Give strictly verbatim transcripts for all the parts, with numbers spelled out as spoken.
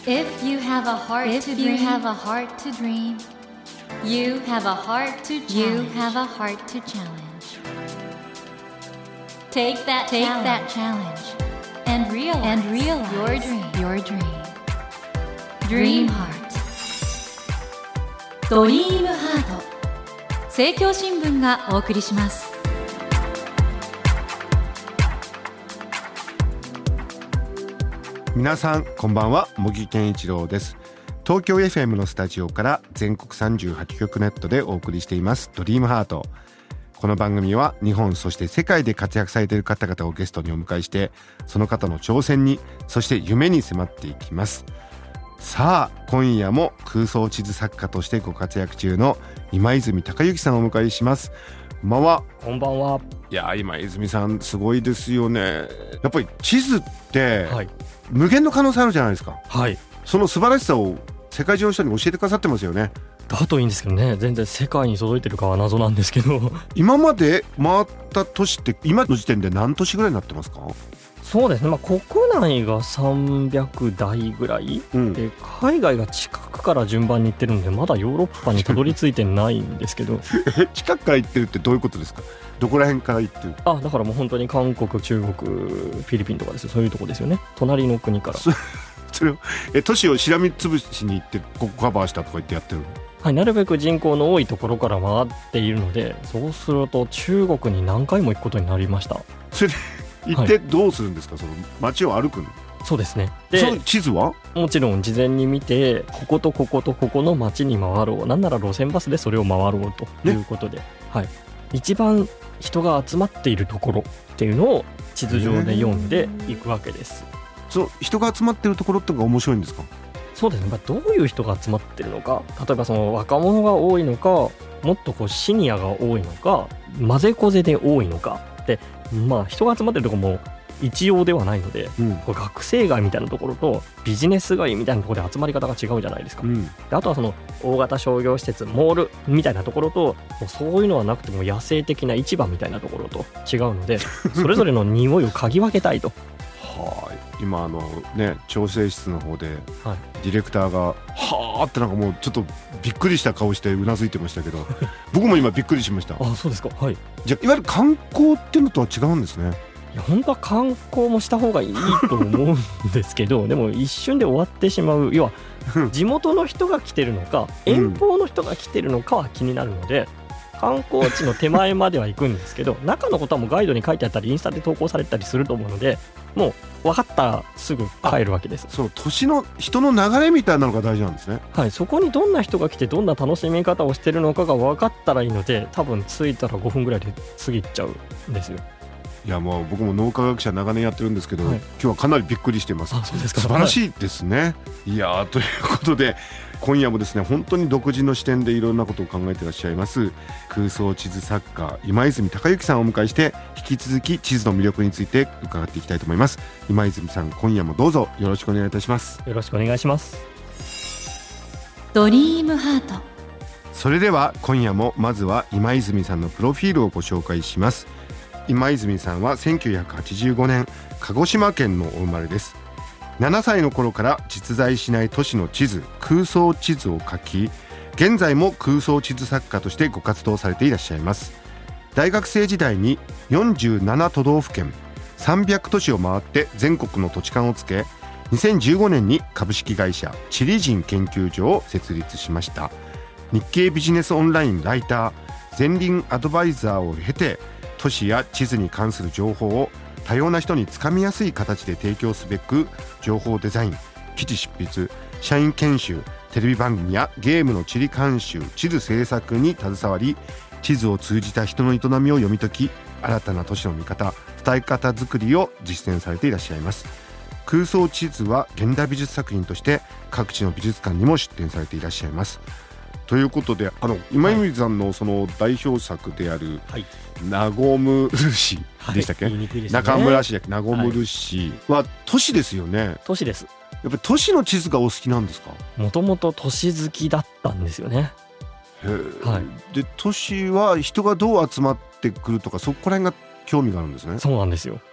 If you have a heart If to you dream, have a heart to dream, you have a heart to challenge. you have a heart to challenge. Take that Take challenge that challenge and realize, and realize your dream. your dream. Dream Dream Heart. Heart ドリームハート政教新聞がお送りします。 皆さんこんばんは、茂木健一郎です。東京 エフエム のスタジオから全国さんじゅうはちきょくネットでお送りしていますドリームハート。この番組は日本そして世界で活躍されている方々をゲストにお迎えして、その方の挑戦にそして夢に迫っていきます。さあ今夜も空想地図作家としてご活躍中の今泉孝之さんをお迎えします。こんばんは。 こんばんは。 いや今泉さんすごいですよね。やっぱり地図って、はい、無限の可能性あるじゃないですか。 はい。 その素晴らしさを世界中の人に教えてくださってますよね。 だといいんですけどね。全然世界に届いてるかは謎なんですけど今まで回った都市って今の時点で何都市ぐらいになってますか？ そうですね、まあ、国内がさんびゃくだいぐらい、うん、で海外が近くから順番に行ってるんでまだヨーロッパにたどり着いてないんですけど近くから行ってるってどういうことですか？どこら辺から行ってる？ あ、だからもう本当に韓国、中国、フィリピンとかですよ。そういうとこですよね。隣の国からそ, それをえ都市をしらみつぶしに行ってここカバーしたとか言ってやってるの？ はい、なるべく人口の多いところから回っているので、そうすると中国に何回も行くことになりました。 それで行ってどうするんですか？はい、その街を歩くの？ そうですね。でその地図はもちろん事前に見て、こことこことここの街に回ろう、なんなら路線バスでそれを回ろうということで、ね、はい、一番人が集まっているところっていうのを地図上で読んでいくわけです。 その人が集まっているところってのが面白いんですか？ そうですね、まあ、どういう人が集まってるのか、例えばその若者が多いのか、もっとこうシニアが多いのか、混ぜこぜで多いのかで、まあ人が集まってるところも一様ではないので、うん、これ学生街みたいなところとビジネス街みたいなところで集まり方が違うじゃないですか、うん、であとはその大型商業施設、モールみたいなところと、もうそういうのはなくても野生的な市場みたいなところと違うのでそれぞれの匂いを嗅ぎ分けたいとはい、今あのね調整室の方で、はい、ディレクターがはーってなんかもうちょっとびっくりした顔してうなずいてましたけど僕も今びっくりしました。 あ、そうですか。はい。 じゃあいわゆる観光っていうのとは違うんですね。 いや本当は観光もした方がいいと思うんですけどでも一瞬で終わってしまう。要は地元の人が来てるのか遠方の人が来てるのかは気になるので、うん、観光地の手前までは行くんですけど中のことはもうガイドに書いてあったりインスタで投稿されたりすると思うので、もう分かったらすぐ帰るわけです。 その都市の人の流れみたいなのが大事なんですね。 はい、そこにどんな人が来てどんな楽しみ方をしてるのかが分かったらいいので、多分着いたらごふんぐらいで過ぎちゃうんですよ。 いやもう僕も脳科学者長年やってるんですけど、はい、今日はかなりびっくりしています。 あ、そうですか。 素晴らしいですね、はい、いやということで今夜もですね本当に独自の視点でいろんなことを考えていらっしゃいます空想地図作家今泉孝之さんをお迎えして、引き続き地図の魅力について伺っていきたいと思います。今泉さん、今夜もどうぞよろしくお願いいたします。 よろしくお願いします。 ドリームハート。 それでは今夜もまずは今泉さんのプロフィールをご紹介します。今泉さんはせんきゅうひゃくはちじゅうごねん鹿児島県のお生まれです。ななさいの頃から実在しない都市の地図、空想地図を書き、現在も空想地図作家としてご活動されていらっしゃいます。大学生時代によんじゅうななとどうふけんさんびゃくとしを回って全国の土地勘をつけ、にせんじゅうごねんに株式会社地理人研究所を設立しました。日経ビジネスオンラインライター、前輪アドバイザーを経て、都市や地図に関する情報を多様な人につかみやすい形で提供すべく、情報デザイン、記事執筆、社員研修、テレビ番組やゲームの地理監修、地図制作に携わり、地図を通じた人の営みを読み解き、新たな都市の見方、伝え方作りを実践されていらっしゃいます。空想地図は現代美術作品として各地の美術館にも出展されていらっしゃいます。ということで、あの今泉さんのその代表作である、はい、ナゴムル市でしたっけ、はいね、中村市じゃなくてナゴムル市は都市ですよね。 都市です。 やっぱり都市の地図がお好きなんですか？ もともと都市好きだったんですよね。 へー、はい、で都市は人がどう集まってくるとか、そこら辺が興味があるんですね。 そうなんですよ。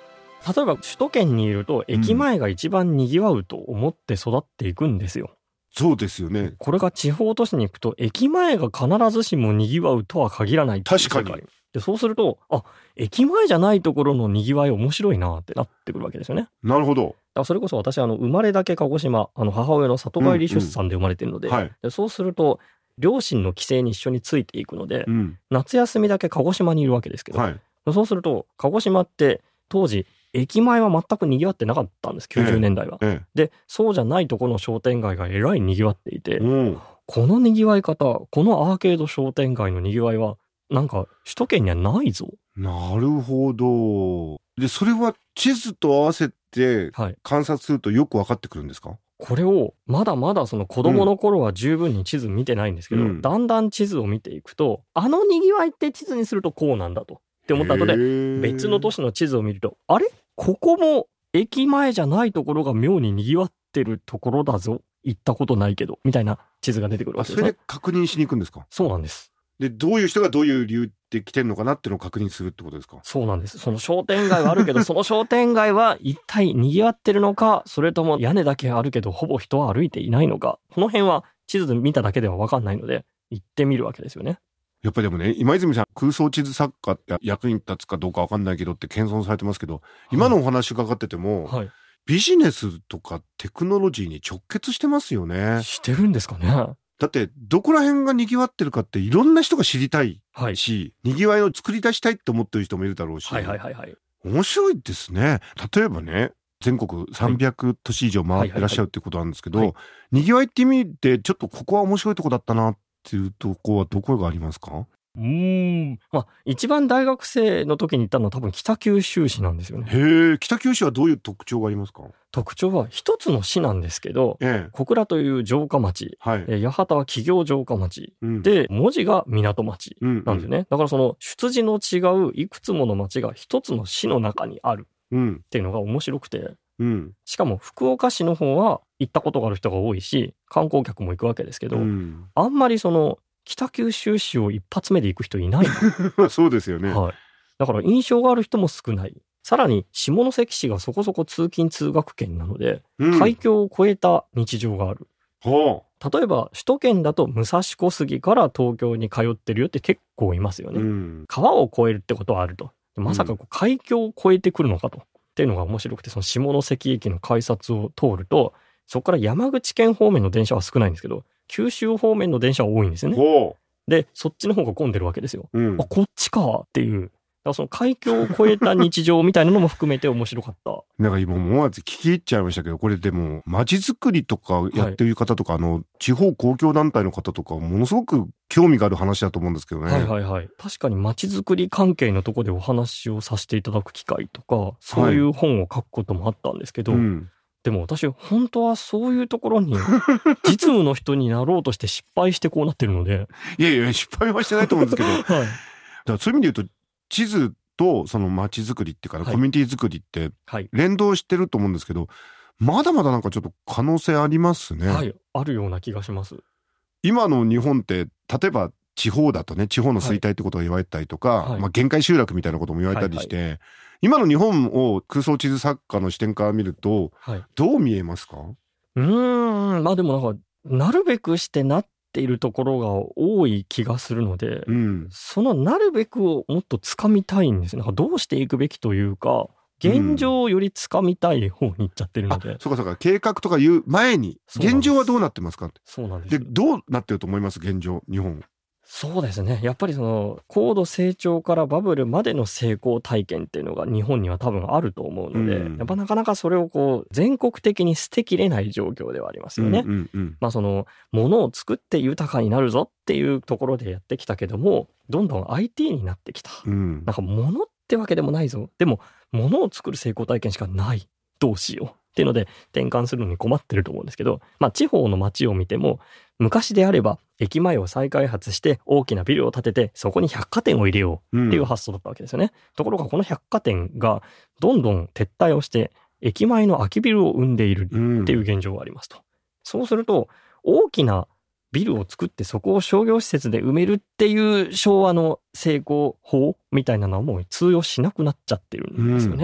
例えば首都圏にいると駅前が一番にぎわうと思って育っていくんですよ、うん、 そうですよね。 これが地方都市に行くと駅前が必ずしもにぎわうとは限らないっていう世界。 確かに。 でそうすると、あ、駅前じゃないところのにぎわい面白いなってなってくるわけですよね。 なるほど。 だからそれこそ私あの生まれだけ鹿児島、あの母親の里帰り出産で生まれてるので、うんうんはい、でそうすると両親の帰省に一緒についていくので、うん、夏休みだけ鹿児島にいるわけですけど、はい、そうすると鹿児島って当時駅前は全く賑わってなかったんです、きゅうじゅうねんだいは、ええ、でそうじゃないところの商店街がえらい賑わっていて、うん、この賑わい方、このアーケード商店街の賑わいはなんか首都圏にはないぞ。 なるほど。でそれは地図と合わせて観察するとよく分かってくるんですか？はい、 これをまだまだその子供の頃は十分に地図見てないんですけど、うん、だんだん地図を見ていくと、あの賑わいって地図にするとこうなんだとって思った後で、別の都市の地図を見ると、あれここも駅前じゃないところが妙に賑わってるところだぞ、行ったことないけどみたいな地図が出てくるわけですね。 それで確認しに行くんですか？ そうなんです。 でどういう人がどういう理由で来てるのかなっていうのを確認するってことですか？ そうなんです。その商店街はあるけどその商店街は一体賑わってるのか、それとも屋根だけあるけどほぼ人は歩いていないのか、この辺は地図で見ただけでは分かんないので行ってみるわけですよね。 やっぱりでもね、今泉さん空想地図作家って役に立つかどうか分かんないけどって謙遜されてますけど、今のお話伺ってても、はい、ビジネスとかテクノロジーに直結してますよね。 してるんですかね。 だってどこら辺が賑わってるかっていろんな人が知りたいし、はい、賑わいを作り出したいって思ってる人もいるだろうし、はいはいはいはい、面白いですね。例えばね、全国さんびゃく都市以上回ってらっしゃるっていうことなんですけど、賑わいって意味でちょっとここは面白いとこだったなっていうとこはどこがありますか？ うーん、まあ、一番大学生の時に行ったのは多分北九州市なんですよね。 へえ、北九州はどういう特徴がありますか？ 特徴は一つの市なんですけど、ええ、小倉という城下町、はい、八幡は企業城下町、うん、で文字が港町なんですよね、うんうん、だからその出自の違ういくつもの町が一つの市の中にあるっていうのが面白くて、うん、しかも福岡市の方は行ったことがある人が多いし観光客も行くわけですけど、うん、あんまりその北九州市を一発目で行く人いないそうですよね、 はい、だから印象がある人も少ない。さらに下関市がそこそこ通勤通学圏なので、うん、海峡を越えた日常がある、はあ、例えば首都圏だと武蔵小杉から東京に通ってるよって結構いますよね、うん、川を越えるってことはあると。まさかこう海峡を越えてくるのかと、っていうのが面白くて、その下関駅の改札を通るとそこから山口県方面の電車は少ないんですけど九州方面の電車は多いんですよね。でそっちの方が混んでるわけですよ、うん、あこっちかっていう。だからその海峡を越えた日常みたいなのも含めて面白かった。 なんか今思わず聞き入っちゃいましたけど、これでも街づくりとかやってる方とか、はい、あの地方公共団体の方とかものすごく興味がある話だと思うんですけどね。はいはいはい。確かに街づくり関係のところでお話をさせていただく機会とかそういう本を書くこともあったんですけど、はい、うん、でも私本当はそういうところに実務の人になろうとして失敗してこうなってるのでいやいや失敗はしてないと思うんですけど、はい、だからそういう意味で言うと地図とその街づくりっていうか、ね、はい、コミュニティづくりって連動してると思うんですけど、はい、まだまだなんかちょっと可能性ありますね。 はい、あるような気がします。 今の日本って例えば地方だとね、地方の衰退ってことが言われたりとか、はい、まあ、限界集落みたいなことも言われたりして、はいはい、今の日本を空想地図作家の視点から見ると、はい、どう見えますか？ うーん、まあでもなんかなるべくしてなっているところが多い気がするので、うん、そのなるべくをもっとつかみたいんですね。なんかどうしていくべきというか現状をよりつかみたい方に行っちゃってるので、うん、あ、そうかそうか、計画とかいう前に現状はどうなってますかって。そうなんです。でどうなってると思います現状日本？そうですね、やっぱりその高度成長からバブルまでの成功体験っていうのが日本には多分あると思うので、うん、やっぱなかなかそれをこう全国的に捨てきれない状況ではありますよね、うんうんうん、まあその物を作って豊かになるぞっていうところでやってきたけどもどんどん アイティー になってきた、うん、なんか物ってわけでもないぞ、でも物を作る成功体験しかない、どうしようっていうので転換するのに困ってると思うんですけど、まあ地方の街を見ても昔であれば駅前を再開発して大きなビルを建ててそこに百貨店を入れようっていう発想だったわけですよね、うん、ところがこの百貨店がどんどん撤退をして駅前の空きビルを生んでいるっていう現状がありますと、うん、そうすると大きなビルを作ってそこを商業施設で埋めるっていう昭和の成功法みたいなのはもう通用しなくなっちゃってるんですよね、うん、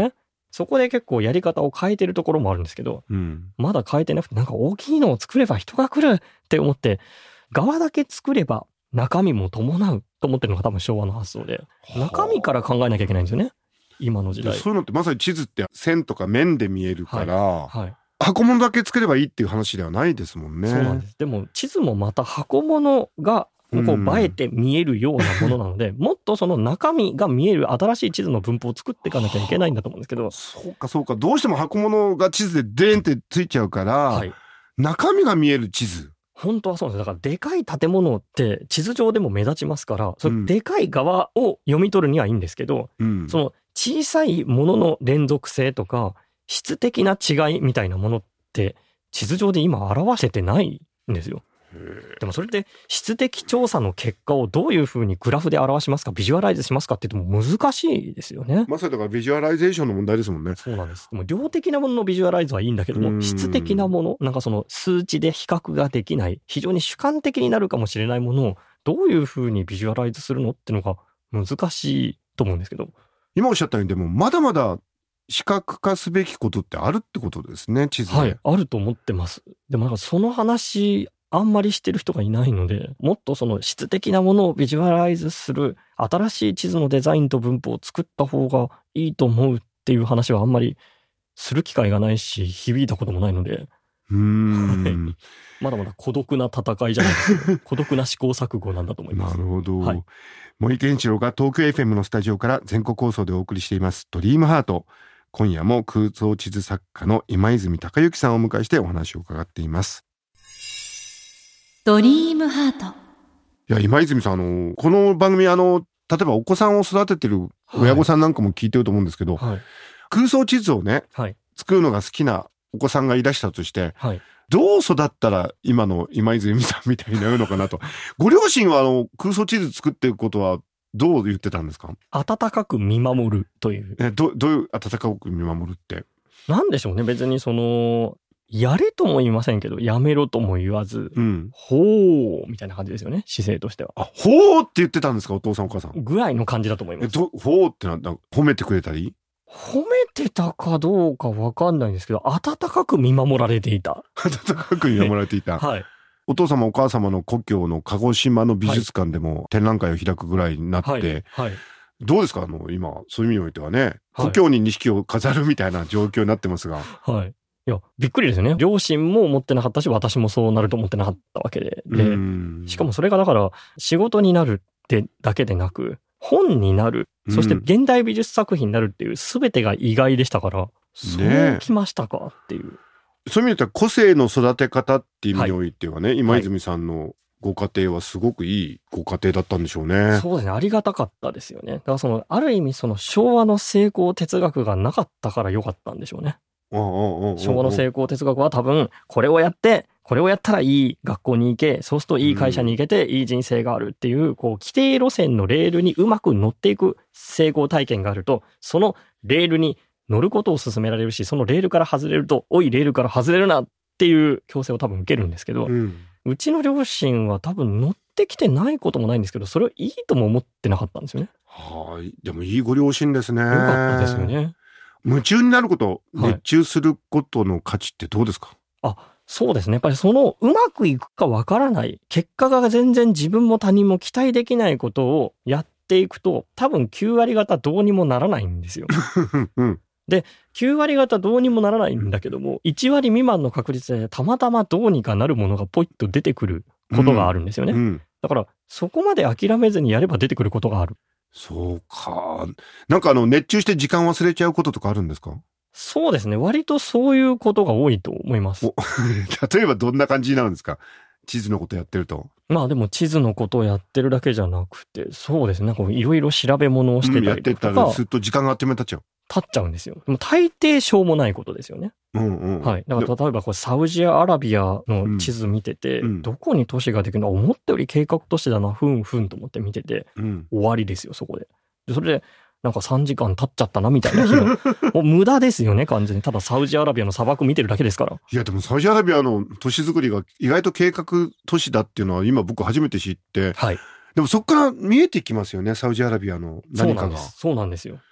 そこで結構やり方を変えてるところもあるんですけど、 うん、 まだ変えてなくて、なんか大きいのを作れば人が来るって思って、側だけ作れば中身も伴うと思ってるのが多分昭和の発想で、中身から考えなきゃいけないんですよね、今の時代。 そういうのってまさに地図って線とか面で見えるから、 はいはい、 箱物だけ作ればいいっていう話ではないですもんね。 そうなんです。でも地図もまた箱物がこう映えて見えるようなものなので、うん、もっとその中身が見える新しい地図の分布を作っていかなきゃいけないんだと思うんですけど。 そうかそうか、どうしても箱物が地図でデーンってついちゃうから、はい、中身が見える地図。 本当はそうなんです。だからでかい建物って地図上でも目立ちますから、それでかい側を読み取るにはいいんですけど、うん、その小さいものの連続性とか質的な違いみたいなものって地図上で今表せてないんですよ。でもそれで質的調査の結果をどういうふうにグラフで表しますか、ビジュアライズしますかって言っても難しいですよね。 まさにだからビジュアライゼーションの問題ですもんね。 そうなんです。もう量的なもののビジュアライズはいいんだけども、質的なもの、なんかその数値で比較ができない非常に主観的になるかもしれないものをどういうふうにビジュアライズするのっていうのが難しいと思うんですけど、 今おっしゃったようにでもまだまだ視覚化すべきことってあるってことですね、地図で。 はい、あると思ってます。でもなんかその話あんまりしてる人がいないので、もっとその質的なものをビジュアライズする新しい地図のデザインと分布を作った方がいいと思うっていう話はあんまりする機会がないし、響いたこともないので、 うーんまだまだ孤独な戦いじゃないですけど孤独な試行錯誤なんだと思います。 なるほど、 はい、 森健一郎が東京 エフエム のスタジオから全国放送でお送りしていますドリームハート。今夜も空想地図作家の今泉孝之さんをお迎えしてお話を伺っています。 ドリームハート。 いや今泉さん、あのこの番組あの例えばお子さんを育ててる親御さんなんかも聞いてると思うんですけど、はい、空想地図をね、はい、作るのが好きなお子さんがいらしたとして、はい、どう育ったら今の今泉さんみたいになるのかなとご両親はあの空想地図作ってることはどう言ってたんですか？ 温かく見守るという。 え ど, どういう温かく見守るってなんでしょうね。別にそのやれとも言いませんけどやめろとも言わず、うん、ほうみたいな感じですよね、姿勢としては。 あ、ほうって言ってたんですか、お父さんお母さんぐらいの感じだと思います。 えどほうってなんだ、褒めてくれたり？ 褒めてたかどうか分かんないんですけど、温かく見守られていた。 温かく見守られていた。 はい。 お父様お母様の故郷の鹿児島の美術館でも展覧会を開くぐらいになって、はいはい、どうですか、あの今そういう意味においてはね、はい、故郷に錦を飾るみたいな状況になってますが、はい、 いやびっくりですよね。両親も思ってなかったし私もそうなると思ってなかったわけで、でしかもそれがだから仕事になるってだけでなく本になる、そして現代美術作品になるっていう全てが意外でしたから、うん、そうきましたかっていう、ね、 そういう意味では個性の育て方っていう意味においてはね、はい、今泉さんのご家庭はすごくいいご家庭だったんでしょうね。 そうですね、ありがたかったですよね。だからそのある意味その昭和の成功哲学がなかったから良かったんでしょうね。昭和の成功哲学は多分これをやってこれをやったらいい学校に行け、そうするといい会社に行けていい人生があるっていう、こう規定路線のレールにうまく乗っていく成功体験があると、そのレールに乗ることを勧められるし、そのレールから外れるとおいレールから外れるなっていう強制を多分受けるんですけど、うん、うちの両親は多分乗ってきてないこともないんですけど、それをいいとも思ってなかったんですよね。 はい、でもいいご両親ですね。よかったですよね。 夢中になること、熱中することの価値ってどうですか？ はい、あ、そうですね。やっぱりそのうまくいくかわからない、結果が全然自分も他人も期待できないことをやっていくと、多分きゅう割方どうにもならないんですよ。うん、で、きゅう割方どうにもならないんだけども、いち割未満の確率でたまたまどうにかなるものがポイッと出てくることがあるんですよね。うんうん、だからそこまで諦めずにやれば出てくることがある。 そうか。なんかあの熱中して時間忘れちゃうこととかあるんですか？ そうですね。割とそういうことが多いと思います。 例えばどんな感じになるんですか？地図のことやってると。 まあでも地図のことをやってるだけじゃなくて、そうですね。なんかいろいろ調べ物をしてたりとか、うん、やってたらずっと時間があっという間に経っちゃう。 経っちゃうんですよ。でも大抵しょうもないことですよね。うんうん。はい。だから例えばこれサウジアラビアの地図見てて、うん、どこに都市ができるの？思ったより計画都市だな、ふんふんと思って見てて、うん、終わりですよ、そこで。でそれでなんかさんじかん経っちゃったなみたいな日がもう無駄ですよね、完全に。ただサウジアラビアの砂漠見てるだけですから。 いやでもサウジアラビアの都市作りが意外と計画都市だっていうのは今僕初めて知って、はい、でもそこから見えてきますよね、サウジアラビアの何かが。 そうなんです、そうなんですよ。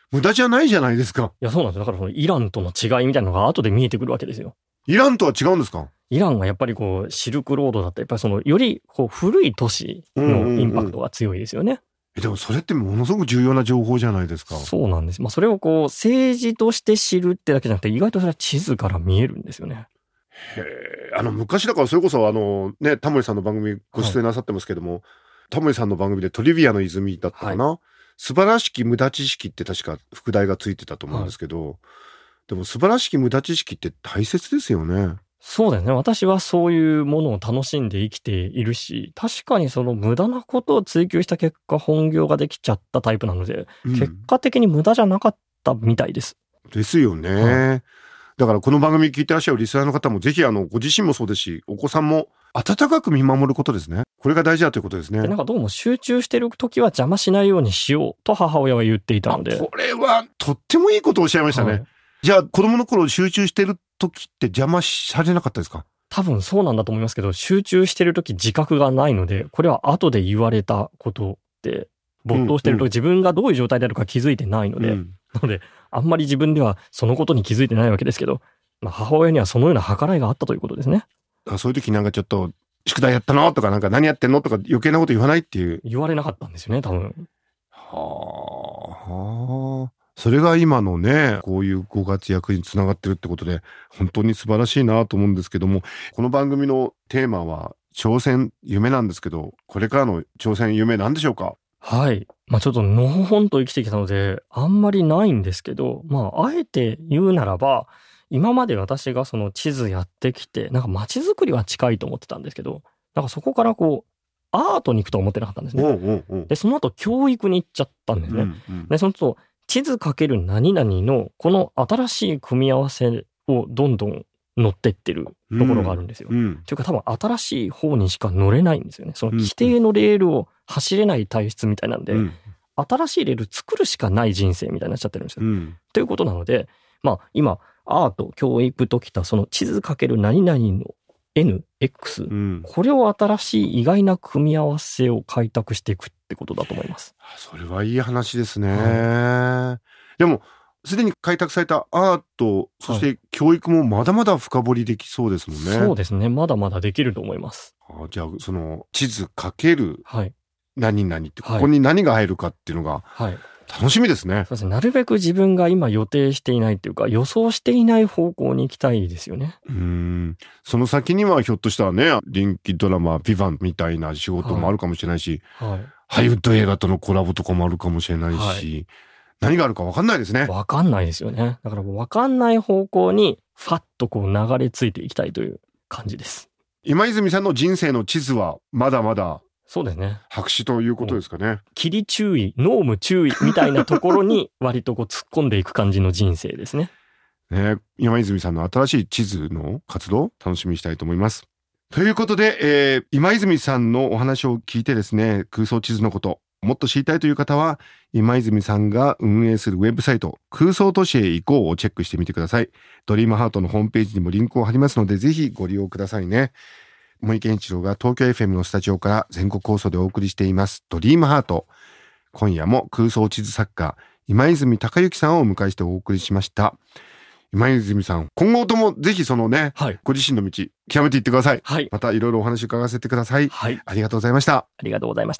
無駄じゃないじゃないですか。 いやそうなんですよ。だからそのイランとの違いみたいなのが後で見えてくるわけですよ。 イランとは違うんですか？ イランはやっぱりこうシルクロードだったりやっぱりそのよりこう古い都市のインパクトが強いですよね。うんうんうん、 えでもそれってものすごく重要な情報じゃないですか。 そうなんです。まあそれをこう政治として知るってだけじゃなくて意外とそれは地図から見えるんですよね。 へえ。あの昔だからそれこそあのねタモリさんの番組ご出演なさってますけども、はい、タモリさんの番組でトリビアの泉だったかな、はい、素晴らしき無駄知識って確か副題がついてたと思うんですけど、はい、でも素晴らしき無駄知識って大切ですよね。 そうですね。私はそういうものを楽しんで生きているし、確かにその無駄なことを追求した結果本業ができちゃったタイプなので、うん、結果的に無駄じゃなかったみたいです。 ですよね。はい、だからこの番組聞いてらっしゃるリスナーの方もぜひあのご自身もそうですし、お子さんも温かく見守ることですね。これが大事だということですね。 でなんかどうも集中してる時は邪魔しないようにしようと母親は言っていたので。 これはとってもいいことをおっしゃいましたね。はい、じゃあ子供の頃集中してる時って邪魔されなかったですか？ 多分そうなんだと思いますけど、集中してる時自覚がないので、これは後で言われたことで、没頭してると自分がどういう状態であるか気づいてないので、うん、なのであんまり自分ではそのことに気づいてないわけですけど、まあ、母親にはそのような計らいがあったということですね。 あ、そういう時なんかちょっと宿題やったのとかなんか何やってんのとか余計なこと言わないっていう。 言われなかったんですよね、多分。 はあ、はあ。それが今のね、こういうご活躍につながってるってことで、本当に素晴らしいなと思うんですけども、この番組のテーマは挑戦、夢なんですけど、これからの挑戦、夢なんでしょうか？ はい。まあちょっとのほほんと生きてきたので、あんまりないんですけど、まああえて言うならば、今まで私がその地図やってきて、なんか街づくりは近いと思ってたんですけど、なんかそこからこう、アートに行くとは思ってなかったんですね。 おうおうおう。 で、その後教育に行っちゃったんですね。うんうん、で、その後、地図かける何々のこの新しい組み合わせをどんどん乗ってってるところがあるんですよ。うんうん、というか多分新しい方にしか乗れないんですよね。その規定のレールを走れない体質みたいなんで、うん、新しいレール作るしかない人生みたいになっちゃってるんですよ。うん、ということなので、まあ今アート、教育ときたその地図かける何々の エヌ、エックス、うん、これを新しい意外な組み合わせを開拓していくってことだと思います。 それはいい話ですね。はい、でもすでに開拓されたアート、そして教育もまだまだ深掘りできそうですもんね。 そうですね。まだまだできると思います。 あ、じゃあその地図かける何々って、 はい、 ここに何が入るかっていうのが、 はい楽しみですね。 そうですね。なるべく自分が今予定していないっていうか予想していない方向に行きたいですよね。 うーん。その先にはひょっとしたらね、人気ドラマビバンみたいな仕事もあるかもしれないし、はいはい、ハリウッド映画とのコラボとかもあるかもしれないし、はい、何があるか分かんないですね。 分かんないですよね。だからもう分かんない方向にファッとこう流れ着いていきたいという感じです。 今泉さんの人生の地図はまだまだそうですね。 白紙ということですかね。 切り注意、ノーム注意みたいなところに割とこう突っ込んでいく感じの人生ですね。 ね、今泉さんの新しい地図の活動楽しみにしたいと思います。ということで、えー、今泉さんのお話を聞いてですね、空想地図のこともっと知りたいという方は今泉さんが運営するウェブサイト空想都市へ行こうをチェックしてみてください。ドリームハートのホームページにもリンクを貼りますのでぜひご利用くださいね。森健一郎が東京 エフエム のスタジオから全国放送でお送りしていますドリームハート。今夜も空想地図作家今泉孝之さんをお迎えしてお送りしました。今泉さん、今後ともぜひそのね、はい、ご自身の道極めていってください。はい、またいろいろお話伺わせてください。はい、ありがとうございました。 ありがとうございました。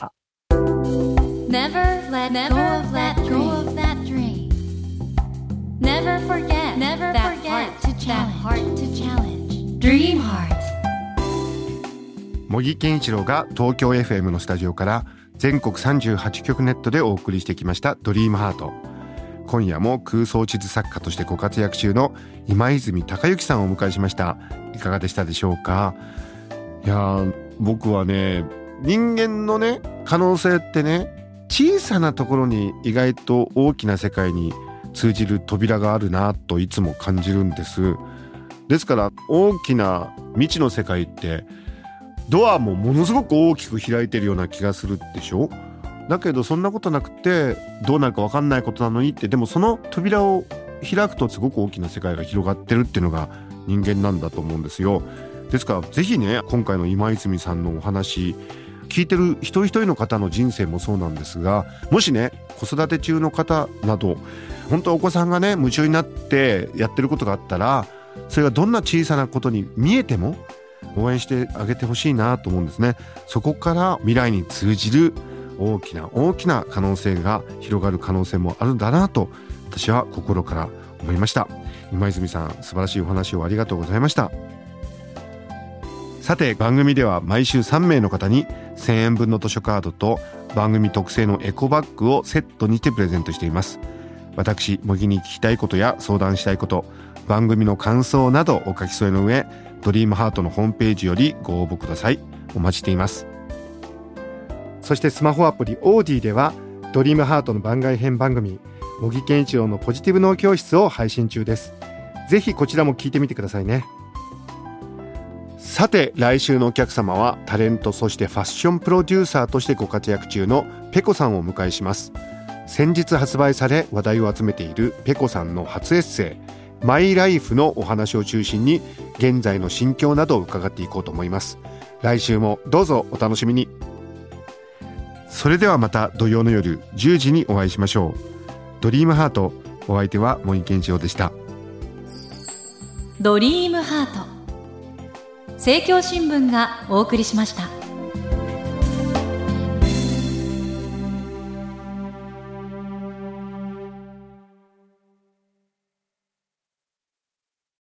Never let go of that dream. Never forget that heart to challenge. Dream Heart。 茂木健一郎が東京 エフエム のスタジオから全国さんじゅうはちきょくネットでお送りしてきましたドリームハート。今夜も空想地図作家としてご活躍中の今泉孝之さんをお迎えしました。いかがでしたでしょうか。いや僕はね、人間のね可能性ってね、小さなところに意外と大きな世界に通じる扉があるなといつも感じるんです。ですから大きな未知の世界ってドアもものすごく大きく開いてるような気がするでしょ。だけどそんなことなくてどうなるか分かんないことなのにって、でもその扉を開くとすごく大きな世界が広がってるっていうのが人間なんだと思うんですよ。ですからぜひね、今回の今泉さんのお話聞いてる一人一人の方の人生もそうなんですが、もしね子育て中の方など本当お子さんがね夢中になってやってることがあったら、それがどんな小さなことに見えても応援してあげてほしいなと思うんですね。そこから未来に通じる大きな大きな可能性が広がる可能性もあるんだなと私は心から思いました。今泉さん、素晴らしいお話をありがとうございました。さて番組では毎週さんめいの方にせんえんぶんの図書カードと番組特製のエコバッグをセットにしてプレゼントしています。私茂木に聞きたいことや相談したいこと、番組の感想などお書き添えの上、ドリームハートのホームページよりご応募ください。お待ちしています。 そしてスマホアプリオーディではドリームハートの番外編番組茂木健一郎のポジティブ脳教室を配信中です。ぜひこちらも聞いてみてくださいね。 さて来週のお客様はタレント、そしてファッションプロデューサーとしてご活躍中のペコさんをお迎えします。先日発売され話題を集めているペコさんの初エッセイマイライフのお話を中心に現在の心境などを伺っていこうと思います。来週もどうぞお楽しみに。それではまた土曜の夜じゅうじにお会いしましょう。ドリームハート、お相手は茂木健一郎でした。 ドリームハート、政教新聞がお送りしました。